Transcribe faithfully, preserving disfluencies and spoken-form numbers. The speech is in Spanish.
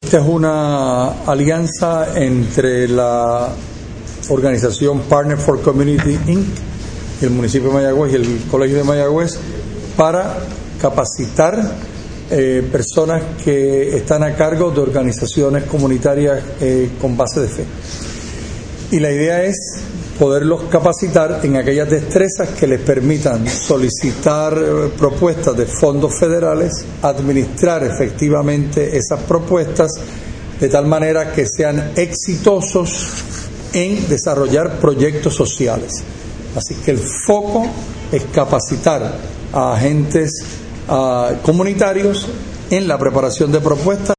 Esta es una alianza entre la organización Partner for Community incorporated y el municipio de Mayagüez y el Colegio de Mayagüez para capacitar eh, personas que están a cargo de organizaciones comunitarias eh, con base de fe. Y la idea es poderlos capacitar en aquellas destrezas que les permitan solicitar eh, propuestas de fondos federales, administrar efectivamente esas propuestas de tal manera que sean exitosos en desarrollar proyectos sociales. Así que el foco es capacitar a agentes uh, comunitarios en la preparación de propuestas.